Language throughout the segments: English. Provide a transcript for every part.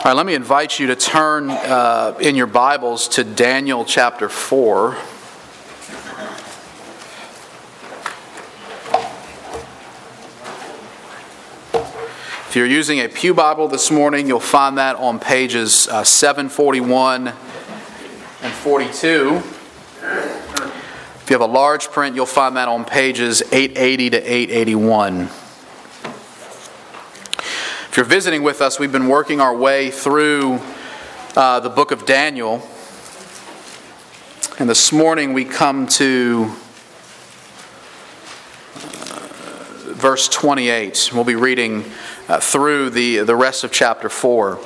All right, let me invite you to turn in your Bibles to Daniel chapter 4. If you're using a Pew Bible this morning, you'll find that on pages 741 and 42. If you have a large print, you'll find that on pages 880 to 881. If you're visiting with us, we've been working our way through the book of Daniel. And this morning we come to verse 28. We'll be reading through the rest of chapter 4.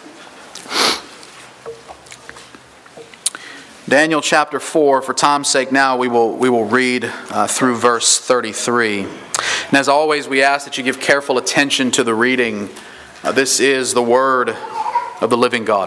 Daniel chapter 4, for time's sake now, we will read through verse 33. And as always, we ask that you give careful attention to the reading. This is the word of the living God.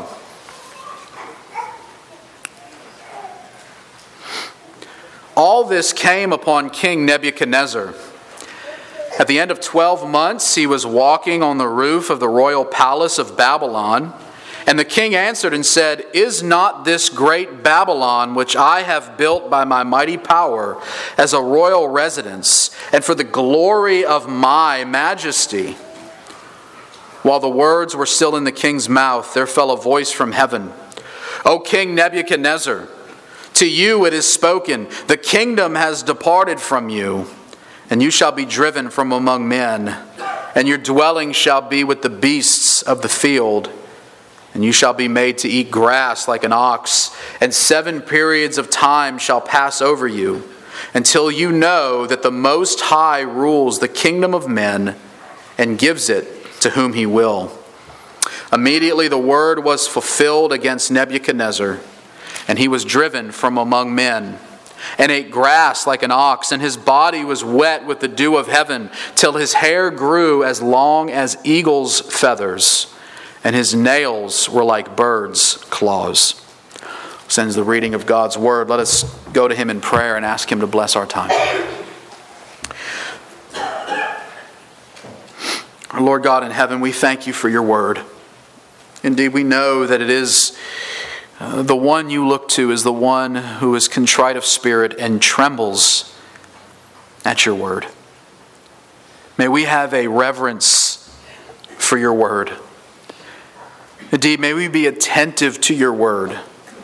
All this came upon King Nebuchadnezzar. At the end of 12 months, he was walking on the roof of the royal palace of Babylon. And the king answered and said, "Is not this great Babylon, which I have built by my mighty power, as a royal residence, and for the glory of my majesty?" While the words were still in the king's mouth, there fell a voice from heaven. "O King Nebuchadnezzar, to you it is spoken, the kingdom has departed from you, and you shall be driven from among men, and your dwelling shall be with the beasts of the field. And you shall be made to eat grass like an ox, and 7 periods of time shall pass over you, until you know that the Most High rules the kingdom of men, and gives it to whom he will." Immediately the word was fulfilled against Nebuchadnezzar, and he was driven from among men, and ate grass like an ox, and his body was wet with the dew of heaven, till his hair grew as long as eagle's feathers, and his nails were like birds' claws. This ends the reading of God's word. Let us go to him in prayer and ask him to bless our time. Our Lord God in heaven, we thank you for your word. Indeed, we know that it is the one you look to is the one who is contrite of spirit and trembles at your word. May we have a reverence for your word. Indeed, may we be attentive to your word.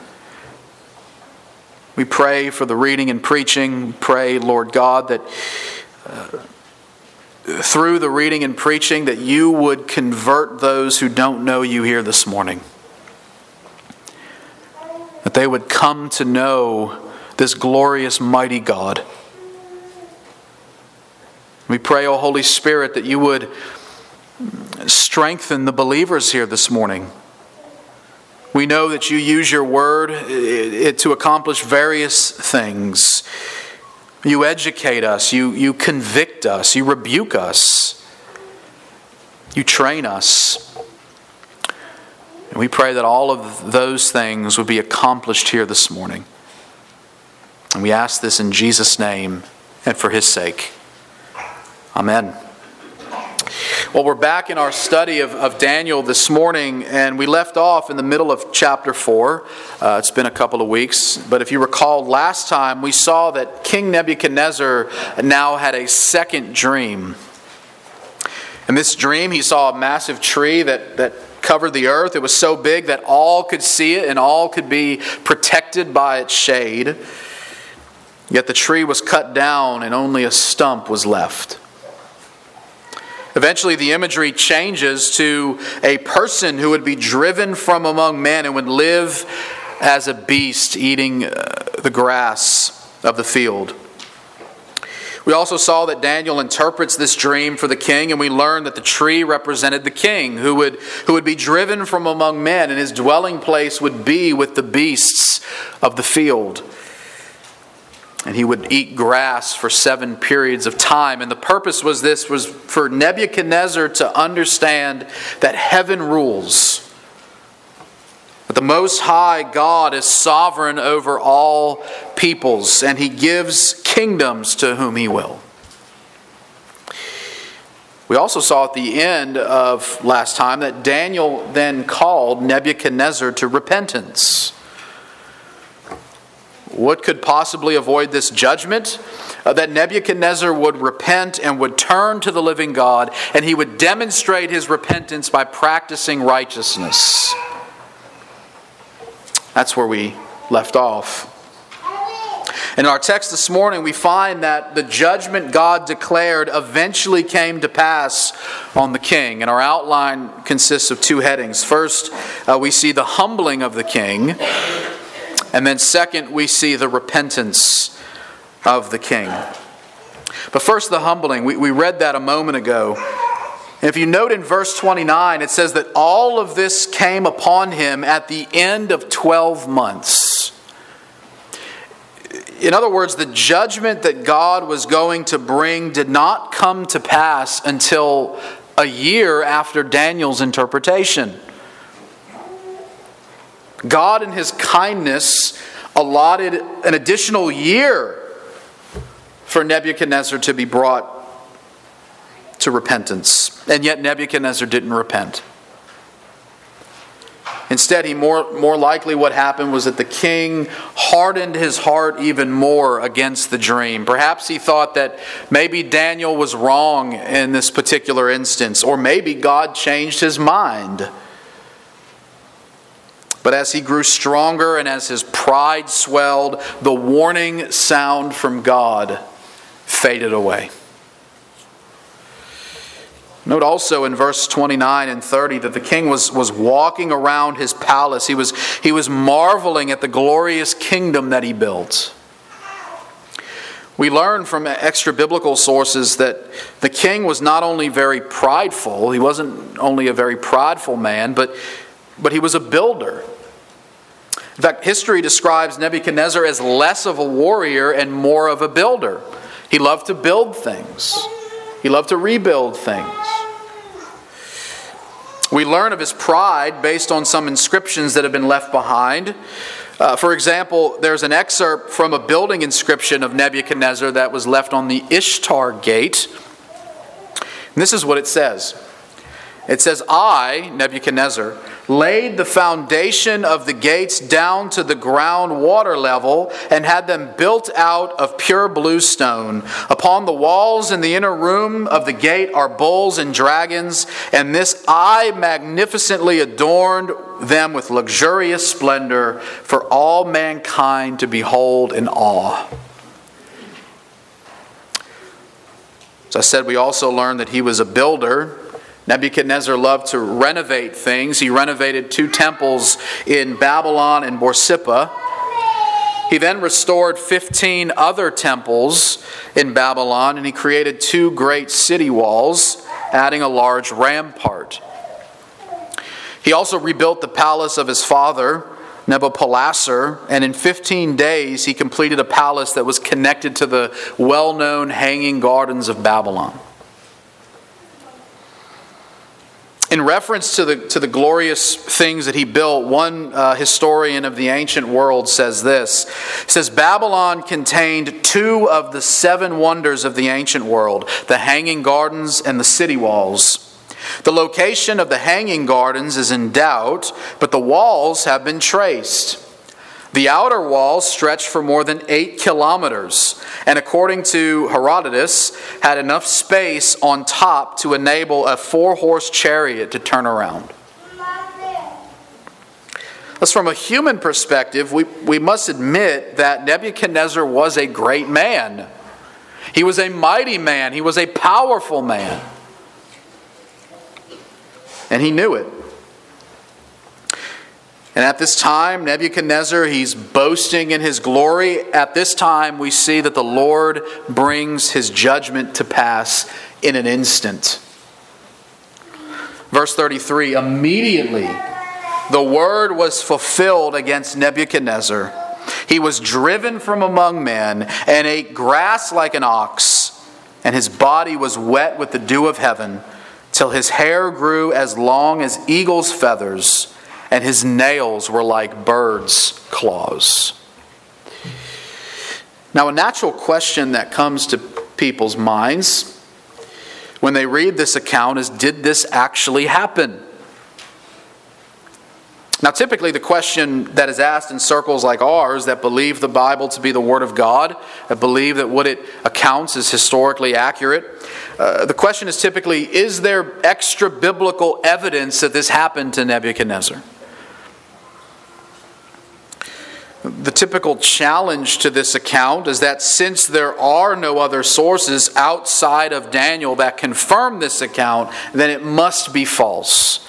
We pray for the reading and preaching. We pray, Lord God, that through the reading and preaching that you would convert those who don't know you here this morning. That they would come to know this glorious, mighty God. We pray, O Holy Spirit, that you would strengthen the believers here this morning. We know that you use your word to accomplish various things. You educate us, you convict us, you rebuke us, you train us. And we pray that all of those things would be accomplished here this morning. And we ask this in Jesus' name and for his sake. Amen. Well, we're back in our study of Daniel this morning, and we left off in the middle of chapter 4. It's been a couple of weeks, but if you recall last time, we saw that King Nebuchadnezzar now had a second dream. In this dream, he saw a massive tree that covered the earth. It was so big that all could see it and all could be protected by its shade. Yet the tree was cut down and only a stump was left. Eventually the imagery changes to a person who would be driven from among men and would live as a beast eating the grass of the field. We also saw that Daniel interprets this dream for the king, and we learned that the tree represented the king who would be driven from among men, and his dwelling place would be with the beasts of the field. And he would eat grass for 7 periods of time. And the purpose was for Nebuchadnezzar to understand that heaven rules. That the Most High God is sovereign over all peoples, and he gives kingdoms to whom he will. We also saw at the end of last time that Daniel then called Nebuchadnezzar to repentance. What could possibly avoid this judgment? That Nebuchadnezzar would repent and would turn to the living God, and he would demonstrate his repentance by practicing righteousness. That's where we left off. In our text this morning, we find that the judgment God declared eventually came to pass on the king. And our outline consists of two headings. First, we see the humbling of the king. And then second, we see the repentance of the king. But first, the humbling. We read that a moment ago. And if you note in verse 29, it says that all of this came upon him at the end of 12 months. In other words, the judgment that God was going to bring did not come to pass until a year after Daniel's interpretation. God in His kindness allotted an additional year for Nebuchadnezzar to be brought to repentance. And yet Nebuchadnezzar didn't repent. Instead, more likely what happened was that the king hardened his heart even more against the dream. Perhaps he thought that maybe Daniel was wrong in this particular instance, or maybe God changed his mind. But as he grew stronger and as his pride swelled, the warning sound from God faded away. Note also in verse 29 and 30 that the king was walking around his palace. He was marveling at the glorious kingdom that he built. We learn from extra biblical sources that the king was not only very prideful, he wasn't only a very prideful man, but he was a builder. In fact, history describes Nebuchadnezzar as less of a warrior and more of a builder. He loved to build things. He loved to rebuild things. We learn of his pride based on some inscriptions that have been left behind. For example, there's an excerpt from a building inscription of Nebuchadnezzar that was left on the Ishtar Gate. And this is what it says. It says, I, Nebuchadnezzar, laid the foundation of the gates down to the ground water level and had them built out of pure blue stone. Upon the walls in the inner room of the gate are bulls and dragons, and this I magnificently adorned them with luxurious splendor for all mankind to behold in awe. As I said, we also learned that he was a builder. Nebuchadnezzar loved to renovate things. He renovated 2 temples in Babylon and Borsippa. He then restored 15 other temples in Babylon, and he created 2 great city walls, adding a large rampart. He also rebuilt the palace of his father, Nabopolassar, and in 15 days he completed a palace that was connected to the well-known Hanging Gardens of Babylon. In reference to the glorious things that he built, one historian of the ancient world says this. It says, Babylon contained 2 of the 7 wonders of the ancient world, the Hanging Gardens and the city walls. The location of the Hanging Gardens is in doubt, but the walls have been traced. The outer walls stretched for more than 8 kilometers, and according to Herodotus, had enough space on top to enable a 4-horse chariot to turn around. Thus, from a human perspective, we must admit that Nebuchadnezzar was a great man. He was a mighty man. He was a powerful man. And he knew it. And at this time, Nebuchadnezzar, he's boasting in his glory. At this time, we see that the Lord brings his judgment to pass in an instant. Verse 33, immediately the word was fulfilled against Nebuchadnezzar. He was driven from among men and ate grass like an ox, and his body was wet with the dew of heaven, till his hair grew as long as eagle's feathers, and his nails were like birds' claws. Now, a natural question that comes to people's minds when they read this account is, did this actually happen? Now, typically the question that is asked in circles like ours that believe the Bible to be the Word of God, that believe that what it accounts is historically accurate, the question is typically, is there extra biblical evidence that this happened to Nebuchadnezzar? The typical challenge to this account is that since there are no other sources outside of Daniel that confirm this account, then it must be false.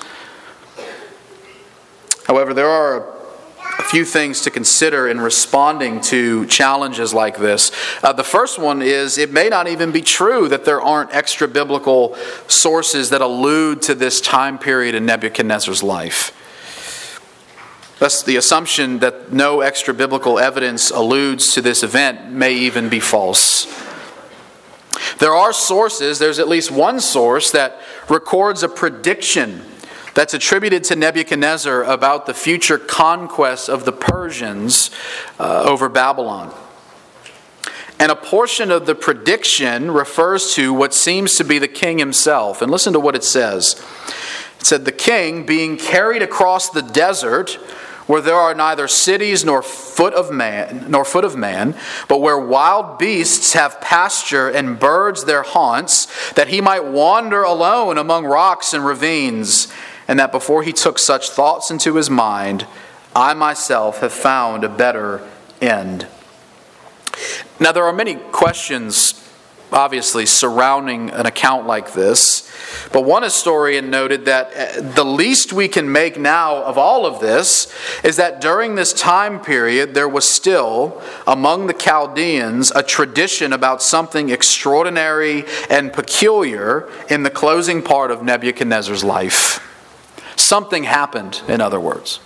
However, there are a few things to consider in responding to challenges like this. The first one is it may not even be true that there aren't extra biblical sources that allude to this time period in Nebuchadnezzar's life. Thus, the assumption that no extra biblical evidence alludes to this event may even be false. There are sources, there's at least one source that records a prediction that's attributed to Nebuchadnezzar about the future conquest of the Persians over Babylon. And a portion of the prediction refers to what seems to be the king himself. And listen to what it says. It said, "The king, being carried across the desert, where there are neither cities nor foot of man, but where wild beasts have pasture and birds their haunts, that he might wander alone among rocks and ravines, and that before he took such thoughts into his mind, I myself have found a better end." Now, there are many questions, obviously, surrounding an account like this. But one historian noted that the least we can make now of all of this is that during this time period, there was still, among the Chaldeans, a tradition about something extraordinary and peculiar in the closing part of Nebuchadnezzar's life. Something happened, in other words.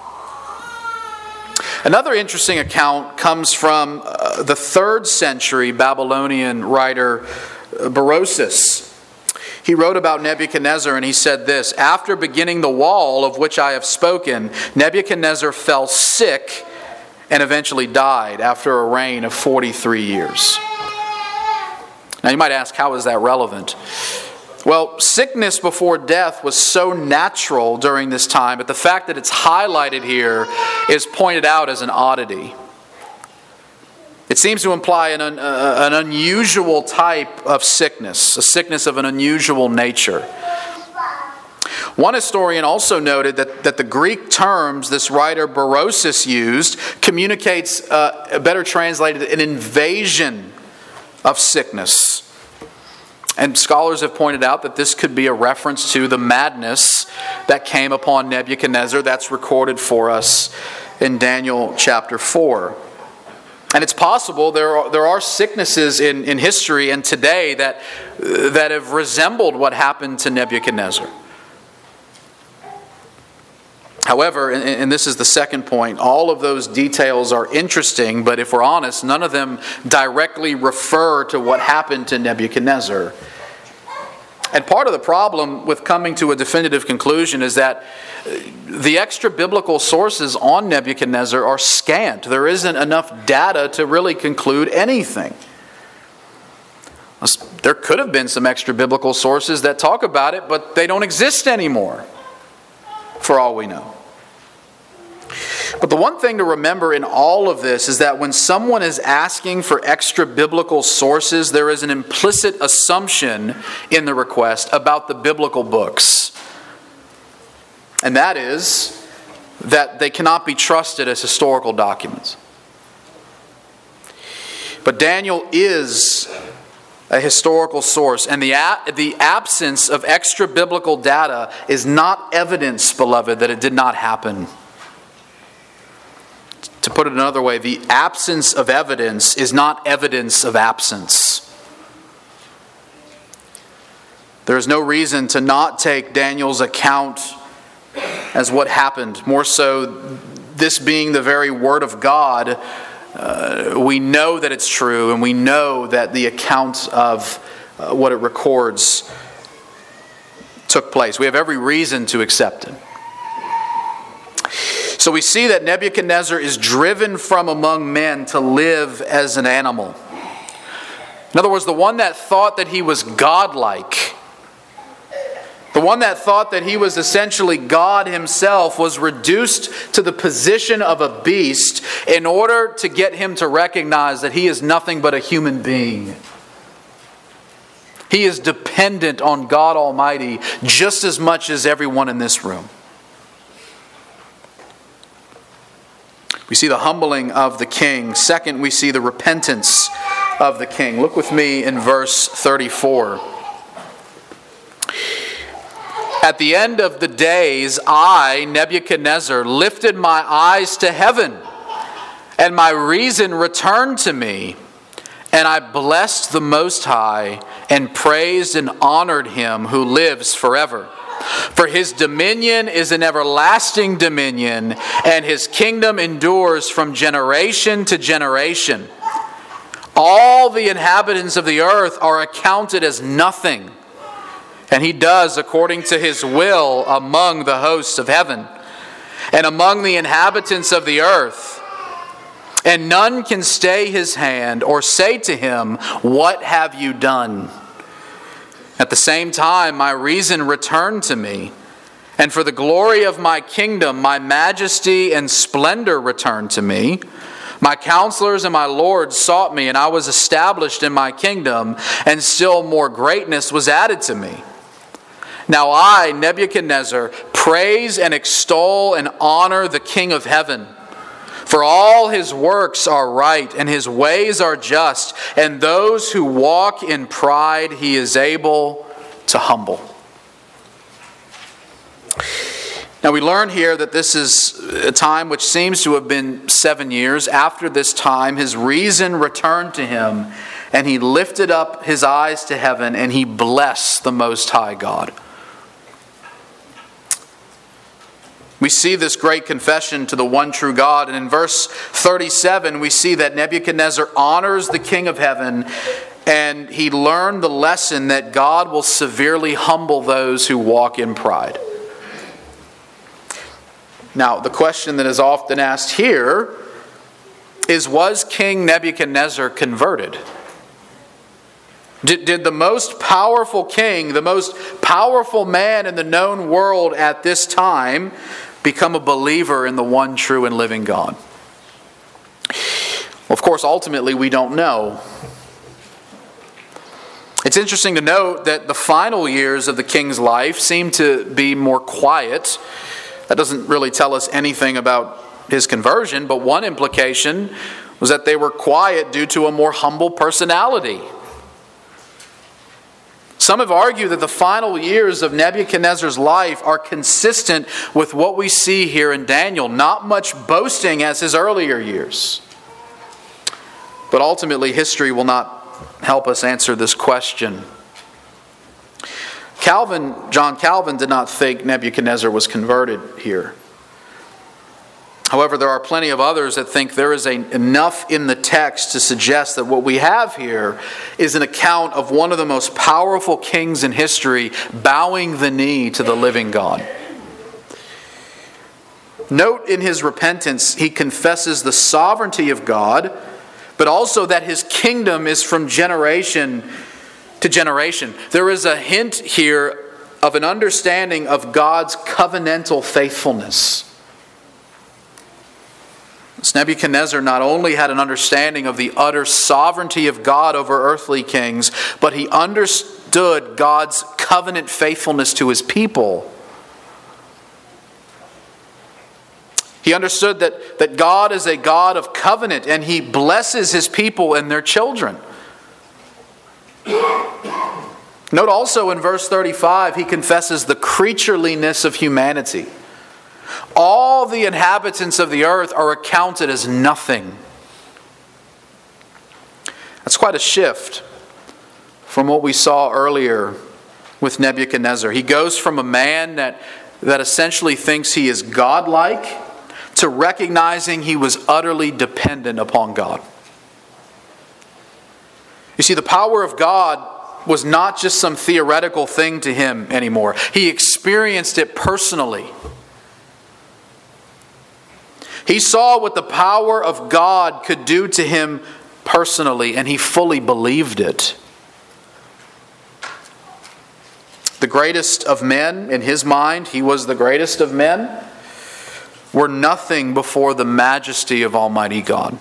Another interesting account comes from the 3rd century Babylonian writer Berosus. He wrote about Nebuchadnezzar and he said this: "After beginning the wall of which I have spoken, Nebuchadnezzar fell sick and eventually died after a reign of 43 years. Now you might ask, how is that relevant? Well, sickness before death was so natural during this time, but the fact that it's highlighted here is pointed out as an oddity. It seems to imply an unusual type of sickness, a sickness of an unusual nature. One historian also noted that the Greek terms this writer Berosus used communicates, better translated, an invasion of sickness. And scholars have pointed out that this could be a reference to the madness that came upon Nebuchadnezzar that's recorded for us in Daniel chapter 4. And it's possible there are sicknesses in history and today that have resembled what happened to Nebuchadnezzar. However, and this is the second point, all of those details are interesting, but if we're honest, none of them directly refer to what happened to Nebuchadnezzar. And part of the problem with coming to a definitive conclusion is that the extra biblical sources on Nebuchadnezzar are scant. There isn't enough data to really conclude anything. There could have been some extra biblical sources that talk about it, but they don't exist anymore, for all we know. But the one thing to remember in all of this is that when someone is asking for extra biblical sources, there is an implicit assumption in the request about the biblical books. And that is that they cannot be trusted as historical documents. But Daniel is a historical source, and the absence of extra biblical data is not evidence, beloved, that it did not happen. To put it another way, the absence of evidence is not evidence of absence. There is no reason to not take Daniel's account as what happened. More so, this being the very Word of God, we know that it's true, and we know that the account of what it records took place. We have every reason to accept it. So we see that Nebuchadnezzar is driven from among men to live as an animal. In other words, the one that thought that he was godlike The one that thought that he was essentially God himself was reduced to the position of a beast in order to get him to recognize that he is nothing but a human being. He is dependent on God Almighty just as much as everyone in this room. We see the humbling of the king. Second, we see the repentance of the king. Look with me in verse 34. At the end of the days, I, Nebuchadnezzar, lifted my eyes to heaven, and my reason returned to me. And I blessed the Most High, and praised and honored him who lives forever. For his dominion is an everlasting dominion, and his kingdom endures from generation to generation. All the inhabitants of the earth are accounted as nothing, and he does according to his will among the hosts of heaven and among the inhabitants of the earth. And none can stay his hand or say to him, "What have you done?" At the same time, my reason returned to me, and for the glory of my kingdom, my majesty and splendor returned to me. My counselors and my lords sought me, and I was established in my kingdom, and still more greatness was added to me. Now I, Nebuchadnezzar, praise and extol and honor the King of heaven. For all his works are right, and his ways are just, and those who walk in pride he is able to humble. Now we learn here that this is a time which seems to have been 7 years. After this time, his reason returned to him, and he lifted up his eyes to heaven, and he blessed the Most High God. We see this great confession to the one true God. And in verse 37, we see that Nebuchadnezzar honors the King of heaven, and he learned the lesson that God will severely humble those who walk in pride. Now, the question that is often asked here is, was King Nebuchadnezzar converted? Did the most powerful king, the most powerful man in the known world at this time, become a believer in the one true and living God? Well, of course, ultimately we don't know. It's interesting to note that the final years of the king's life seem to be more quiet. That doesn't really tell us anything about his conversion, but one implication was that they were quiet due to a more humble personality. Some have argued that the final years of Nebuchadnezzar's life are consistent with what we see here in Daniel. Not much boasting as his earlier years. But ultimately, history will not help us answer this question. John Calvin did not think Nebuchadnezzar was converted here. However, there are plenty of others that think there is enough in the text to suggest that what we have here is an account of one of the most powerful kings in history bowing the knee to the living God. Note in his repentance, he confesses the sovereignty of God, but also that his kingdom is from generation to generation. There is a hint here of an understanding of God's covenantal faithfulness. Nebuchadnezzar not only had an understanding of the utter sovereignty of God over earthly kings, but he understood God's covenant faithfulness to his people. He understood that God is a God of covenant, and he blesses his people and their children. Note also in verse 35, he confesses the creatureliness of humanity. All the inhabitants of the earth are accounted as nothing. That's quite a shift from what we saw earlier with Nebuchadnezzar. He goes from a man that essentially thinks he is godlike to recognizing he was utterly dependent upon God. You see, the power of God was not just some theoretical thing to him anymore. He experienced it personally. He saw what the power of God could do to him personally, and he fully believed it. The greatest of men. In his mind, he was the greatest of men, were nothing before the majesty of Almighty God.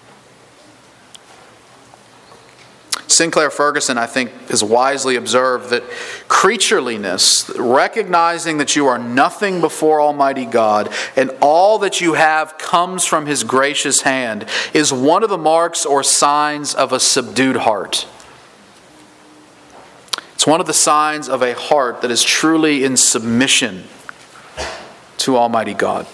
Sinclair Ferguson, I think, has wisely observed that creatureliness, recognizing that you are nothing before Almighty God and all that you have comes from His gracious hand, is one of the marks or signs of a subdued heart. It's one of the signs of a heart that is truly in submission to Almighty God.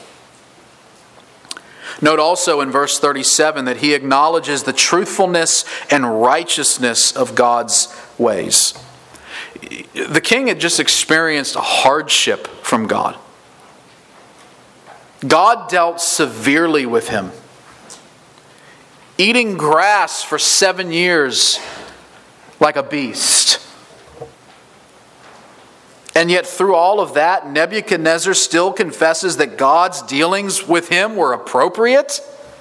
Note also in verse 37 that he acknowledges the truthfulness and righteousness of God's ways. The king had just experienced a hardship from God. God dealt severely with him, eating grass for 7 years like a beast. And yet through all of that, Nebuchadnezzar still confesses that God's dealings with him were appropriate.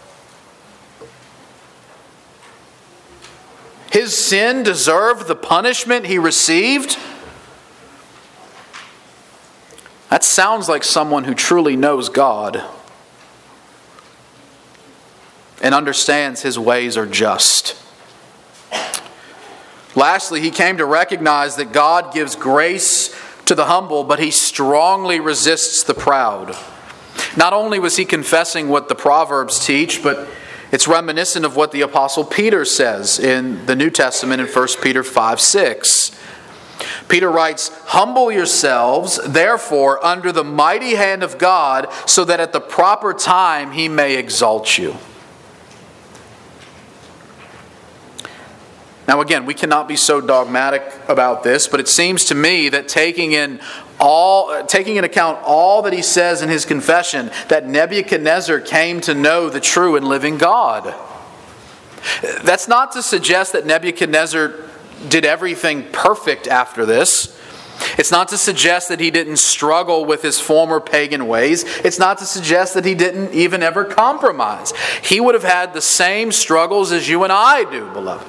His sin deserved the punishment he received. That sounds like someone who truly knows God and understands His ways are just. Lastly, he came to recognize that God gives grace to the humble, but He strongly resists the proud. Not only was he confessing what the Proverbs teach, but it's reminiscent of what the Apostle Peter says in the New Testament in 1 Peter 5:6. Peter writes, "Humble yourselves, therefore, under the mighty hand of God, so that at the proper time He may exalt you." Now again, we cannot be so dogmatic about this, but it seems to me that taking in account all that he says in his confession, that Nebuchadnezzar came to know the true and living God. That's not to suggest that Nebuchadnezzar did everything perfect after this. It's not to suggest that he didn't struggle with his former pagan ways. It's not to suggest that he didn't even ever compromise. He would have had the same struggles as you and I do, beloved.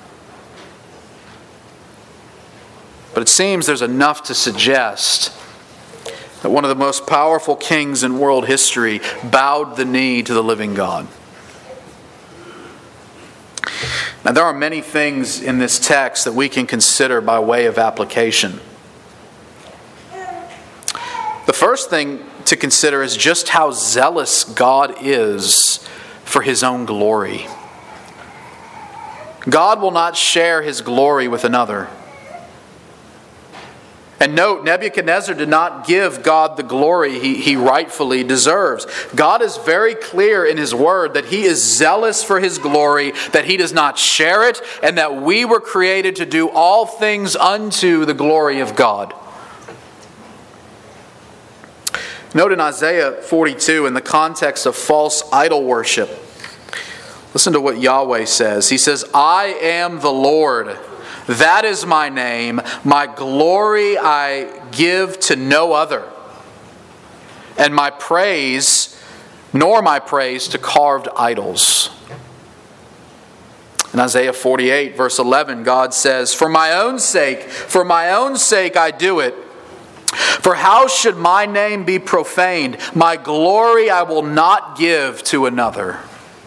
But it seems there's enough to suggest that one of the most powerful kings in world history bowed the knee to the living God. Now, there are many things in this text that we can consider by way of application. The first thing to consider is just how zealous God is for His own glory. God will not share His glory with another. And note, Nebuchadnezzar did not give God the glory he rightfully deserves. God is very clear in His word that He is zealous for His glory, that He does not share it, and that we were created to do all things unto the glory of God. Note in Isaiah 42, in the context of false idol worship, listen to what Yahweh says. He says, "I am the Lord. That is my name. My glory I give to no other. And my praise to carved idols." In Isaiah 48, verse 11, God says, for my own sake I do it. For how should my name be profaned? My glory I will not give to another.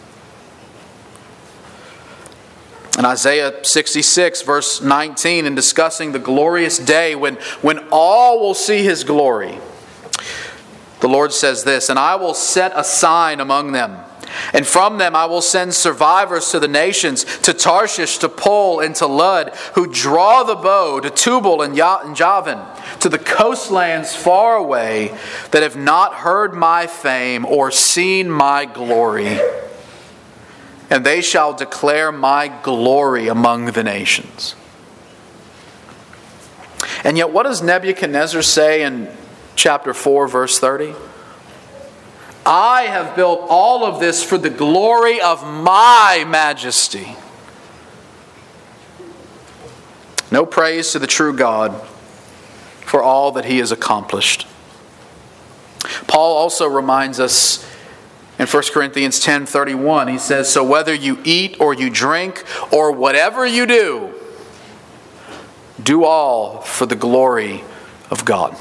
In Isaiah 66, verse 19, in discussing the glorious day when all will see His glory, the Lord says this, "And I will set a sign among them, and from them I will send survivors to the nations, to Tarshish, to Pul, and to Lud, who draw the bow, to Tubal and Javan, to the coastlands far away, that have not heard my fame or seen my glory. And they shall declare my glory among the nations." And yet what does Nebuchadnezzar say in chapter 4, verse 30? "I have built all of this for the glory of my majesty." No praise to the true God for all that He has accomplished. Paul also reminds us in 1 Corinthians 10:31, he says, "So whether you eat or you drink or whatever you do, do all for the glory of God.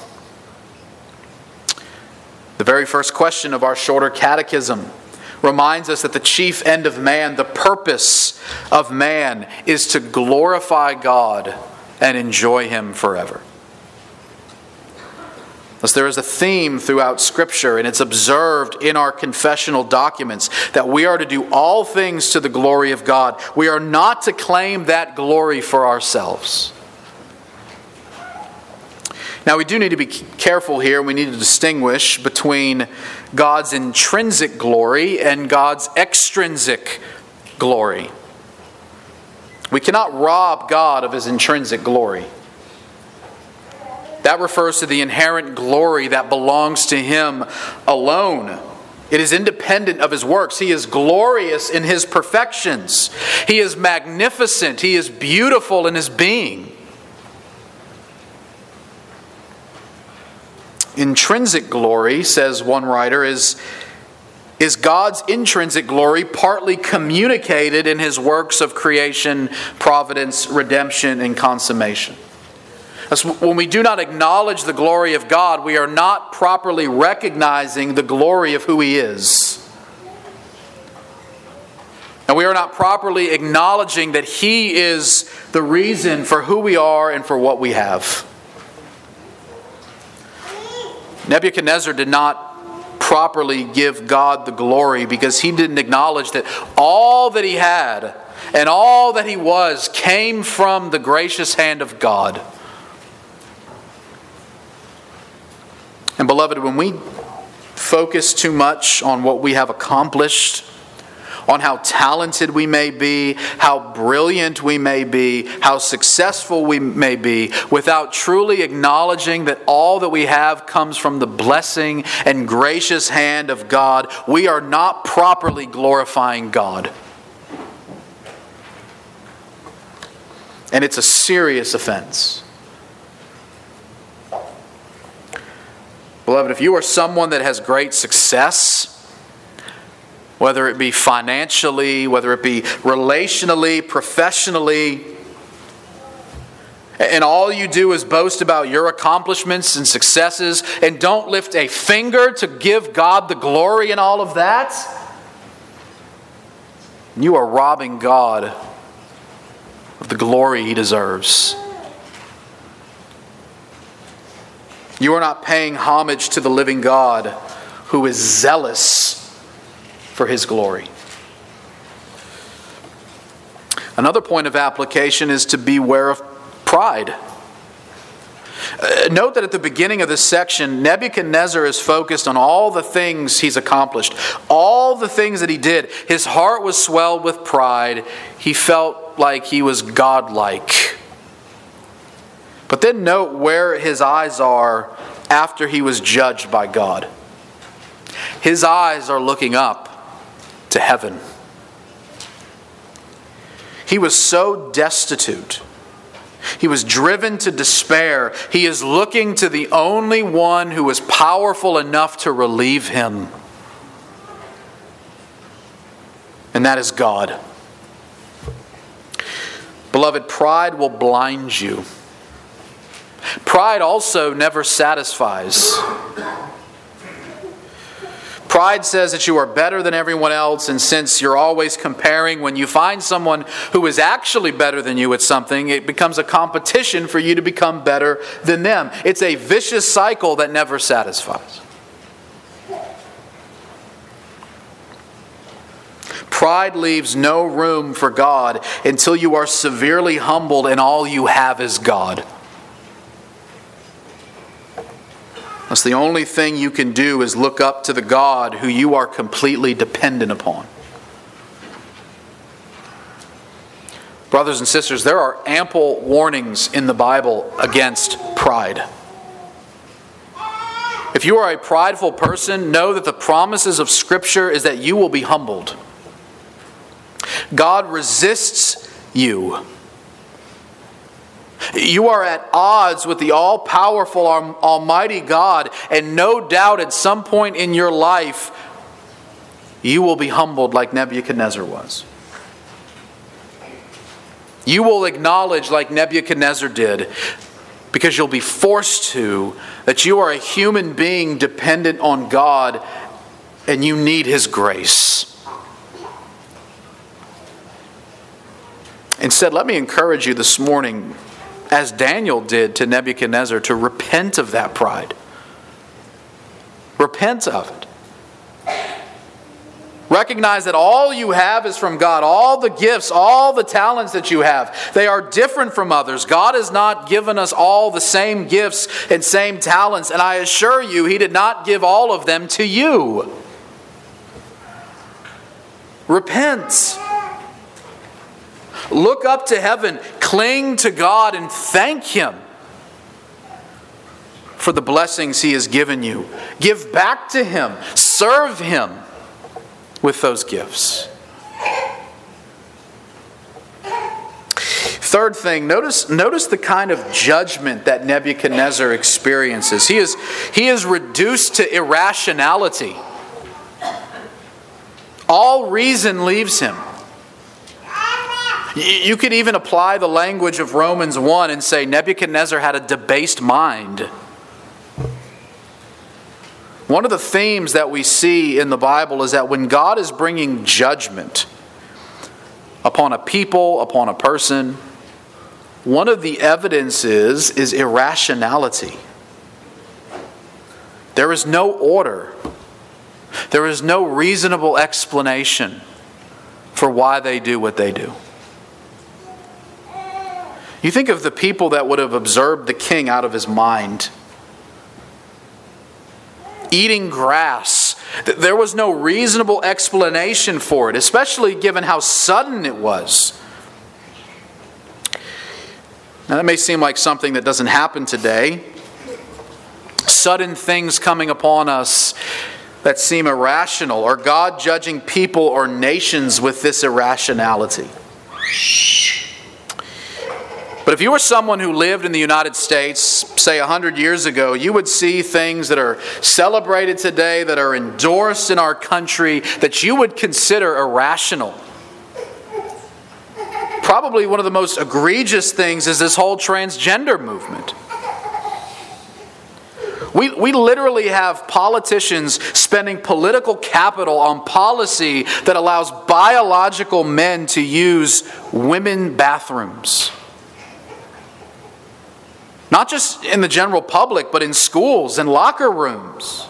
The very first question of our shorter catechism reminds us that the chief end of man, the purpose of man, is to glorify God and enjoy Him forever. Thus, there is a theme throughout Scripture, and it's observed in our confessional documents, that we are to do all things to the glory of God. We are not to claim that glory for ourselves. Now, we do need to be careful here. We need to distinguish between God's intrinsic glory and God's extrinsic glory. We cannot rob God of His intrinsic glory. That refers to the inherent glory that belongs to Him alone. It is independent of His works. He is glorious in His perfections. He is magnificent. He is beautiful in His being. Intrinsic glory, says one writer, is God's intrinsic glory partly communicated in His works of creation, providence, redemption, and consummation. When we do not acknowledge the glory of God, we are not properly recognizing the glory of who He is. And we are not properly acknowledging that He is the reason for who we are and for what we have. Nebuchadnezzar did not properly give God the glory because he didn't acknowledge that all that he had and all that he was came from the gracious hand of God. And beloved, when we focus too much on what we have accomplished, on how talented we may be, how brilliant we may be, how successful we may be, without truly acknowledging that all that we have comes from the blessing and gracious hand of God, we are not properly glorifying God. And it's a serious offense. Beloved, if you are someone that has great success, whether it be financially, whether it be relationally, professionally, and all you do is boast about your accomplishments and successes and don't lift a finger to give God the glory in all of that, you are robbing God of the glory He deserves. You are not paying homage to the living God who is zealous for His glory. Another point of application is to beware of pride. Note that at the beginning of this section, Nebuchadnezzar is focused on all the things he's accomplished, all the things that he did. His heart was swelled with pride. He felt like he was godlike. But then note where his eyes are after he was judged by God. His eyes are looking up to heaven. He was so destitute. He was driven to despair. He is looking to the only one who is powerful enough to relieve him. And that is God. Beloved, pride will blind you. Pride also never satisfies. Pride says that you are better than everyone else, and since you're always comparing, when you find someone who is actually better than you at something, it becomes a competition for you to become better than them. It's a vicious cycle that never satisfies. Pride leaves no room for God until you are severely humbled and all you have is God. That's the only thing you can do is look up to the God who you are completely dependent upon. Brothers and sisters, there are ample warnings in the Bible against pride. If you are a prideful person, know that the promises of Scripture is that you will be humbled. God resists you. You are at odds with the all-powerful, almighty God, and no doubt at some point in your life, you will be humbled like Nebuchadnezzar was. You will acknowledge, like Nebuchadnezzar did, because you'll be forced to, that you are a human being dependent on God and you need His grace. Instead, let me encourage you this morning, as Daniel did to Nebuchadnezzar, to repent of that pride. Repent of it. Recognize that all you have is from God. All the gifts, all the talents that you have, they are different from others. God has not given us all the same gifts and same talents. And I assure you, He did not give all of them to you. Repent. Look up to heaven. Cling to God and thank Him for the blessings He has given you. Give back to Him. Serve Him with those gifts. Third thing, notice the kind of judgment that Nebuchadnezzar experiences. He is reduced to irrationality. All reason leaves him. You could even apply the language of Romans 1 and say Nebuchadnezzar had a debased mind. One of the themes that we see in the Bible is that when God is bringing judgment upon a people, upon a person, one of the evidences is irrationality. There is no order. There is no reasonable explanation for why they do what they do. You think of the people that would have observed the king out of his mind. Eating grass. There was no reasonable explanation for it, especially given how sudden it was. Now that may seem like something that doesn't happen today. Sudden things coming upon us that seem irrational, or God judging people or nations with this irrationality. But if you were someone who lived in the United States, say 100 years ago, you would see things that are celebrated today, that are endorsed in our country, that you would consider irrational. Probably one of the most egregious things is this whole transgender movement. We literally have politicians spending political capital on policy that allows biological men to use women bathrooms. Not just in the general public, but in schools and locker rooms.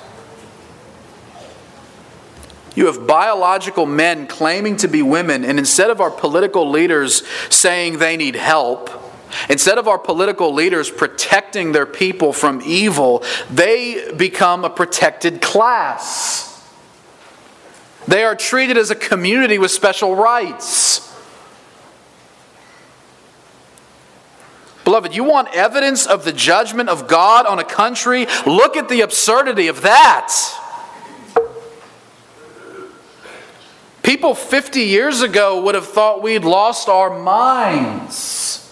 You have biological men claiming to be women, and instead of our political leaders saying they need help, instead of our political leaders protecting their people from evil, they become a protected class. They are treated as a community with special rights. Beloved, you want evidence of the judgment of God on a country? Look at the absurdity of that. People 50 years ago would have thought we'd lost our minds.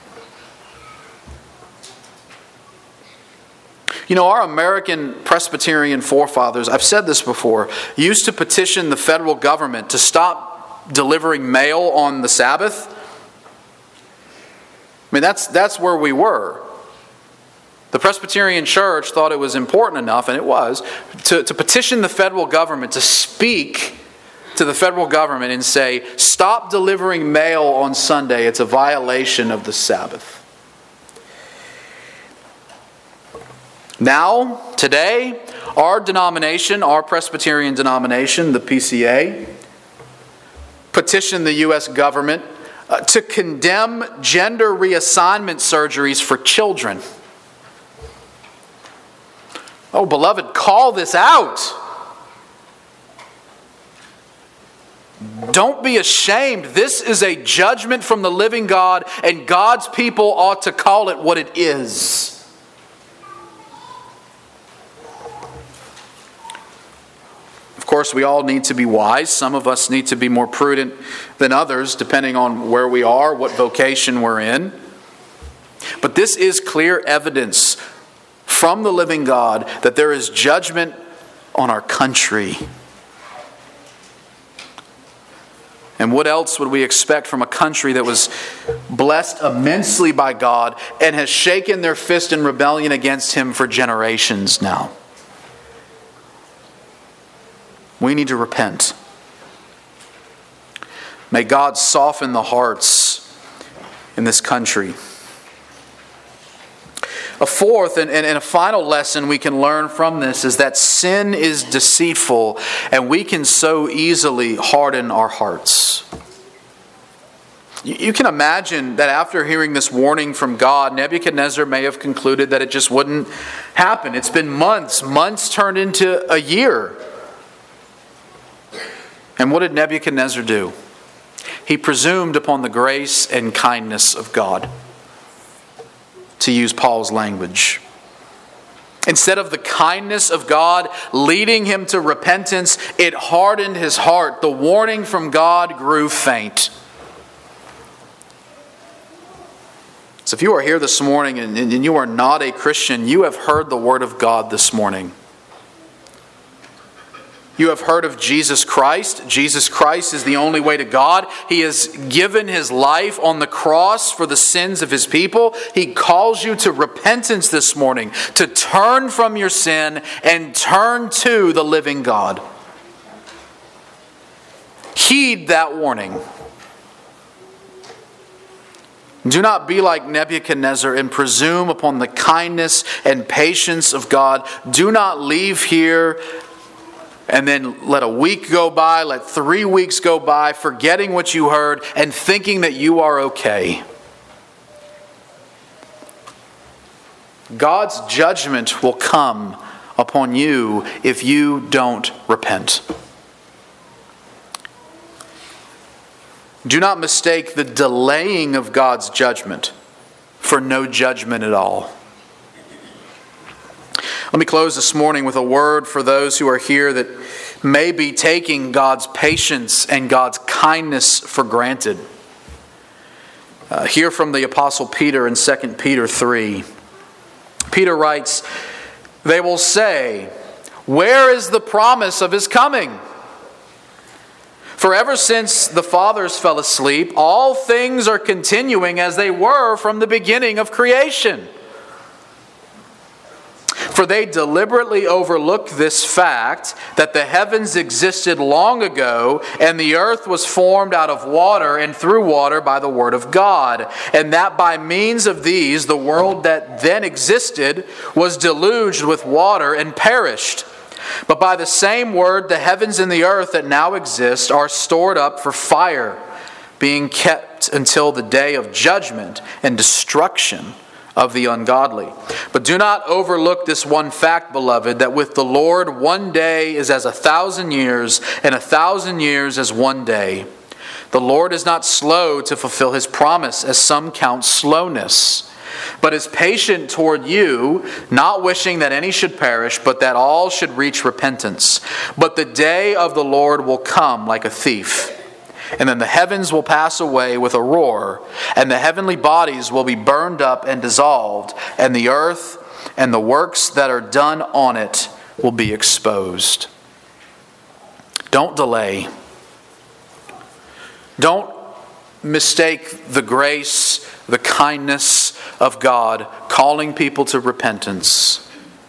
You know, our American Presbyterian forefathers, I've said this before, used to petition the federal government to stop delivering mail on the Sabbath. I mean, that's where we were. The Presbyterian Church thought it was important enough, and it was, to petition the federal government to speak to the federal government and say, stop delivering mail on Sunday. It's a violation of the Sabbath. Now, today, our denomination, our Presbyterian denomination, the PCA, petitioned the U.S. government to condemn gender reassignment surgeries for children. Oh, beloved, call this out. Don't be ashamed. This is a judgment from the living God, and God's people ought to call it what it is. Of course, we all need to be wise. Some of us need to be more prudent than others, depending on where we are, what vocation we're in. But this is clear evidence from the living God that there is judgment on our country. And what else would we expect from a country that was blessed immensely by God and has shaken their fist in rebellion against Him for generations now? We need to repent. May God soften the hearts in this country. A fourth and a final lesson we can learn from this is that sin is deceitful and we can so easily harden our hearts. You can imagine that after hearing this warning from God, Nebuchadnezzar may have concluded that it just wouldn't happen. It's been months. Months turned into a year. And what did Nebuchadnezzar do? He presumed upon the grace and kindness of God, to use Paul's language. Instead of the kindness of God leading him to repentance, it hardened his heart. The warning from God grew faint. So if you are here this morning and you are not a Christian, you have heard the word of God this morning. You have heard of Jesus Christ. Jesus Christ is the only way to God. He has given His life on the cross for the sins of His people. He calls you to repentance this morning, to turn from your sin and turn to the living God. Heed that warning. Do not be like Nebuchadnezzar and presume upon the kindness and patience of God. Do not leave here and then let a week go by, let 3 weeks go by, forgetting what you heard and thinking that you are okay. God's judgment will come upon you if you don't repent. Do not mistake the delaying of God's judgment for no judgment at all. Let me close this morning with a word for those who are here that may be taking God's patience and God's kindness for granted. Hear from the Apostle Peter in 2 Peter 3. Peter writes, "They will say, 'Where is the promise of His coming?' For ever since the fathers fell asleep, all things are continuing as they were from the beginning of creation. For they deliberately overlook this fact that the heavens existed long ago, and the earth was formed out of water and through water by the word of God, and that by means of these the world that then existed was deluged with water and perished. But by the same word the heavens and the earth that now exist are stored up for fire, being kept until the day of judgment and destruction of the ungodly. But do not overlook this one fact, beloved, that with the Lord 1 day is as 1,000 years, and 1,000 years as 1 day. The Lord is not slow to fulfill His promise, as some count slowness, but is patient toward you, not wishing that any should perish, but that all should reach repentance. But the day of the Lord will come like a thief. And then the heavens will pass away with a roar, and the heavenly bodies will be burned up and dissolved, and the earth and the works that are done on it will be exposed." Don't delay. Don't mistake the grace, the kindness of God calling people to repentance.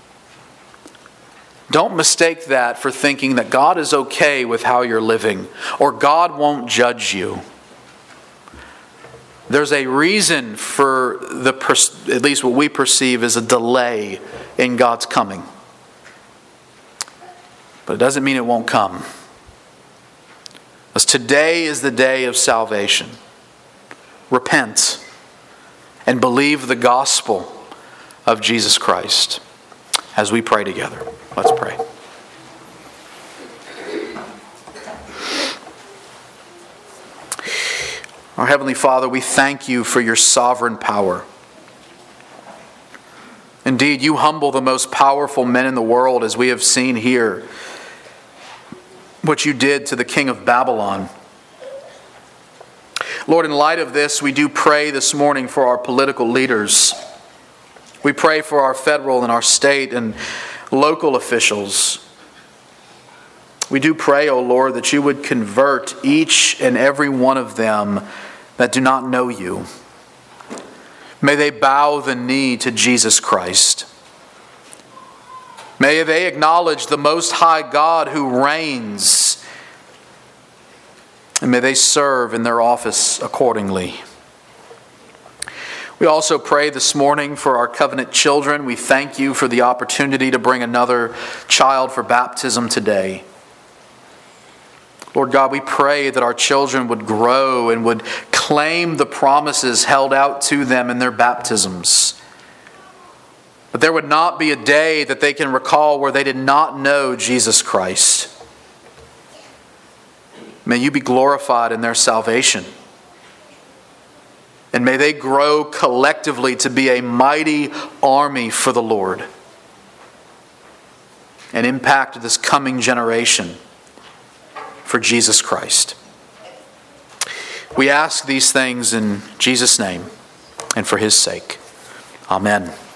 Don't mistake that for thinking that God is okay with how you're living or God won't judge you. There's a reason for at least what we perceive as a delay in God's coming. But it doesn't mean it won't come. Because today is the day of salvation. Repent and believe the gospel of Jesus Christ. As we pray together, let's pray. Our Heavenly Father, we thank You for Your sovereign power. Indeed, You humble the most powerful men in the world, as we have seen here what You did to the king of Babylon. Lord, in light of this, we do pray this morning for our political leaders. We pray for our federal and our state and local officials. We do pray, O Lord, that you would convert each and every one of them that do not know you. May they bow the knee to Jesus Christ. May they acknowledge the Most High God who reigns. And may they serve in their office accordingly. We also pray this morning for our covenant children. We thank you for the opportunity to bring another child for baptism today. Lord God, we pray that our children would grow and would claim the promises held out to them in their baptisms. But there would not be a day that they can recall where they did not know Jesus Christ. May you be glorified in their salvation. And may they grow collectively to be a mighty army for the Lord and impact this coming generation for Jesus Christ. We ask these things in Jesus' name and for his sake. Amen.